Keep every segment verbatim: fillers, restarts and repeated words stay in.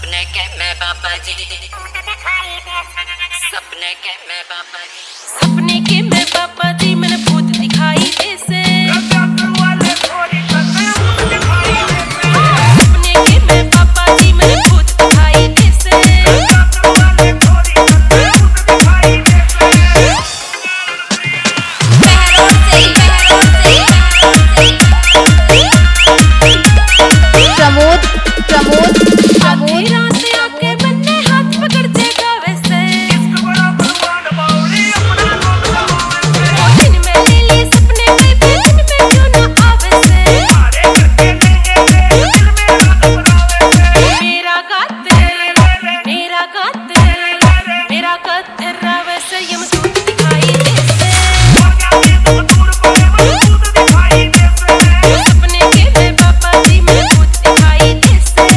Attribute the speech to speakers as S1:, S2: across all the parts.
S1: सपने के मैं बाबा जी, सपने के मैं बाबा जी,
S2: सपने के मैं बाबा जी मैंने भूत दिखाई जैसे। सपने के मैं बाबा जी मैंने भूत दिखाई जैसे।
S3: प्रमोद प्रमोद
S2: आधी रात से आके मैंने हाथ पकड़ देगा वैसे। दिन में ले ली सपने में भी दिन में क्यों ना आवे से। मेरा गाते मेरा गाते मेरा गाते रावे से यमदूत दिखाई जैसे। सपने के मैं बाबा जी मैंने भूत दिखाई जैसे।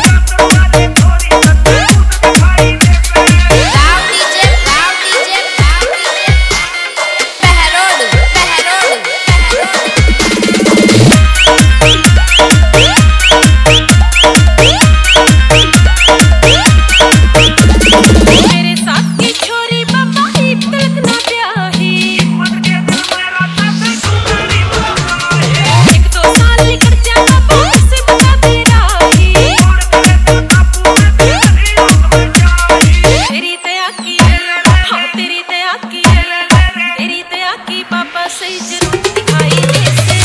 S2: मेरे साथ की छोरी बाबा ही तलक ना ब्याही। एक दो साल निकल जा बाबा से बता दे राही। तेरी दया की हाँ तेरी दया की तेरी दया की बाबा सही जरूर दिखाई जैसे।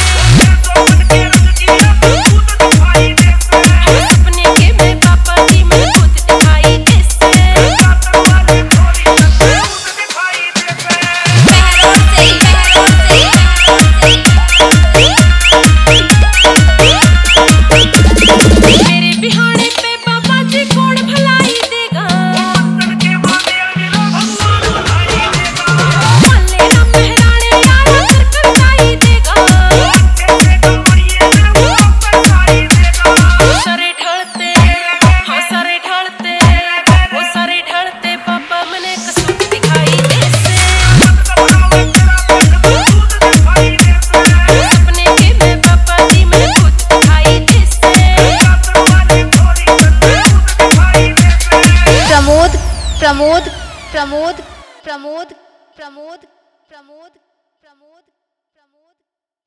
S2: सपने के मैं बाबा जी मैंने भूत दिखाई जैसे। मेरे बिहाने पे बाबा जी कौन भलाई देगा। मान लेना मेहराने यारा कर करताई देगा। सारे ढलते हाँ सारे ढलते वो सारे ढलते बाबा मैंने कसूर दिखाई जैसे। सपने के मैं बाबा जी मैंने भूत दिखाई जैसे।
S3: प्रमोद प्रमोद प्रमोद प्रमोद प्रमोद प्रमोद